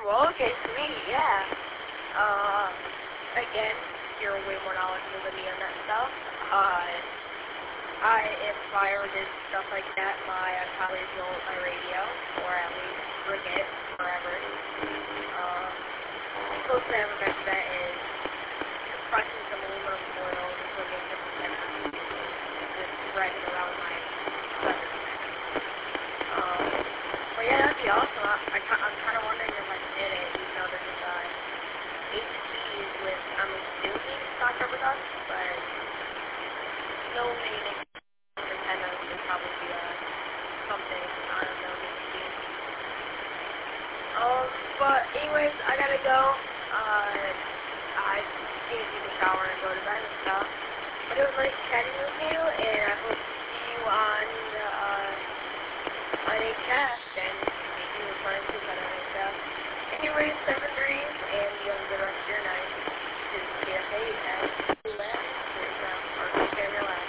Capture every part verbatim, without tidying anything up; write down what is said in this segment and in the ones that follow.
well, okay, sweet, yeah. Uh, again, you're way more knowledgeable than me on that stuff. Uh, I, if I ever did stuff like that, my, I'd probably blow up my radio, or at least bring it forever. Uh, the closest I ever got to that is compressing some aluminum foil and putting it in the center, just spread it around my weapon. Um, but yeah, that'd be awesome. I, I, I'm kind of wondering if I did it, even though there's uh, H Ps with, I'm assuming, stock rubber ducks, but no main antennas would probably be uh, something, I don't know, maybe. Um, but anyways, I gotta go. Uh, I need to take a shower and go to bed and stuff. But it was nice chatting with you, and I hope to see you on, uh, on H F, and maybe we'll try and see better on H F. Anyways, seven threes, and you have a good rest of your night. This is K F A at two last, here's uh, our camera last.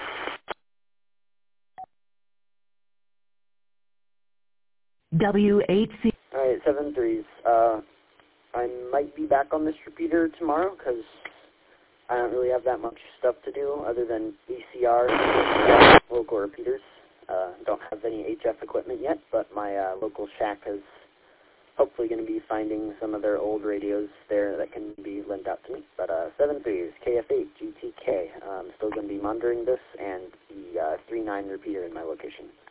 W eight C. Alright, seven threes. Uh, I might be back on this repeater tomorrow, because I don't really have that much stuff to do other than V C R, uh, local repeaters. Uh, don't have any H F equipment yet, but my uh, local shack is hopefully going to be finding some of their old radios there that can be lent out to me. But uh, seven threes, K F eight, G T K. I'm still going to be monitoring this and the uh, three nine repeater in my location.